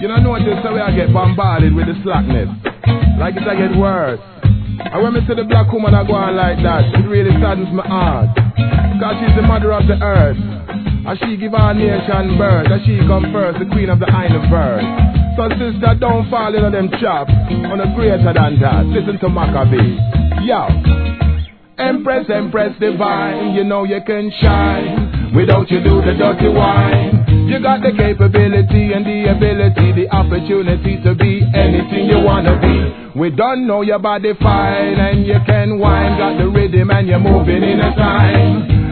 You don't notice the way I get bombarded with the slackness. Like it I get worse. And when I see the black woman I go on like that, it really saddens my heart. Cause she's the mother of the earth. And she give our nation birth. And she come first, the queen of the island bird. So sister, don't fall into them traps. On a greater than that, listen to Maccabee. Yo. Empress, Empress divine, you know you can shine. Without you do the dirty wine. You got the capability and the ability, the opportunity to be anything you wanna be. We don't know your body fine and you can whine. Got the rhythm and you're moving in a time.